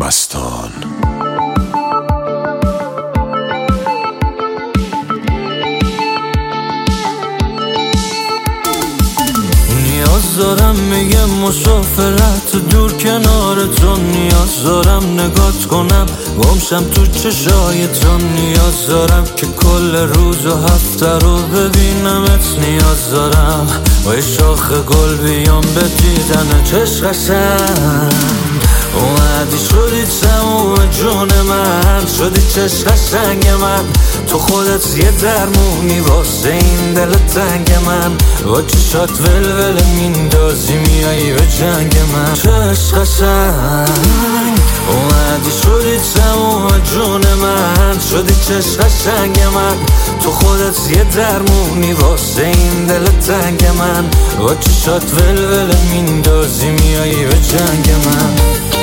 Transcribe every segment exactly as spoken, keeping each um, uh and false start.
مستان. نیاز دارم میگم مسافرت دور کنار تو، نیاز دارم نگات کنم گمشم تو چشای تو، نیاز دارم که کل روز و هفته رو ببینمت، نیاز دارم و شاخ گل بیام به دیدن چشم قشنگ. اومدی شدی تموم جون من، شدی چشم قشنگ من، تو خودت یه درمونی واسه این دل تنگ من، با چشات ولول میندازی میایی به جنگ من. چشم قشنگ اومدی شدی تموم جون من، شدی چشم قشنگ من، تو خودت یه درمونی واسه این دل تنگ من، با چشات ولول میندازی میایی به جنگ من.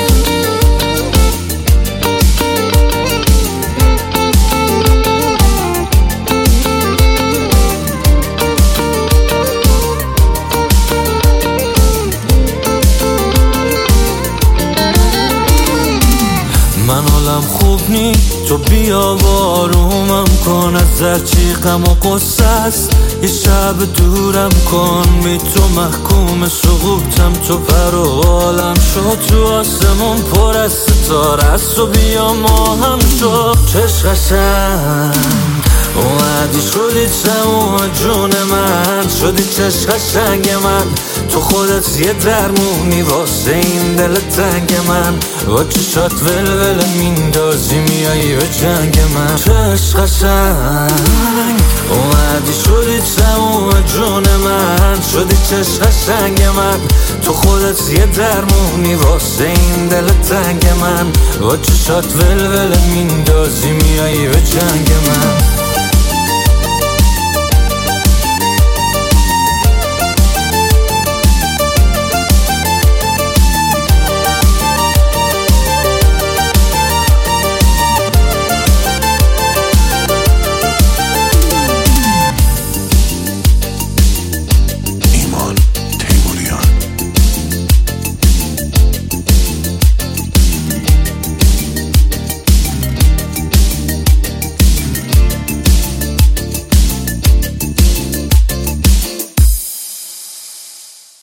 من حالم خوب نی، تو بیا بارومم کن، از هرچی غم و قصه است یه شب دورم کن، بی تو محکوم سقوطم، تو پر و بالم شد، تو آسمون پر از ستاره است و بیا ما هم شد. چشم قشنگ اومدی شدی تموم جون من، شدی چشم قشنگ من، تو خودت یه درمونی واسه این دل تنگ من، با چشات ولول میندازی میایی به جنگ من. چشم قشنگ اومدی شدی تموم جون من، شدی چشم قشنگ من، تو خودت یه درمونی واسه این دل تنگ من، با چشات ولول میندازی میایی به جنگ من.